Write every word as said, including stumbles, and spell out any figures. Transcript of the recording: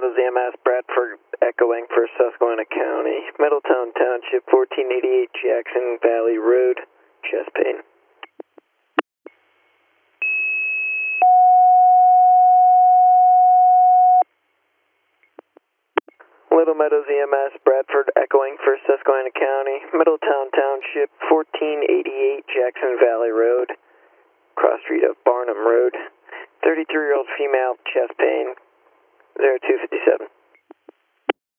Meadows E M S, Bradford, echoing for Susquehanna County. Middletown Township, fourteen eighty-eight Jackson Valley Road, chest pain. Little Meadows E M S, Bradford, echoing for Susquehanna County. Middletown Township, fourteen eighty-eight Jackson Valley Road, cross street of Barnum Road. thirty-three-year-old female, chest pain, zero two fifty-seven.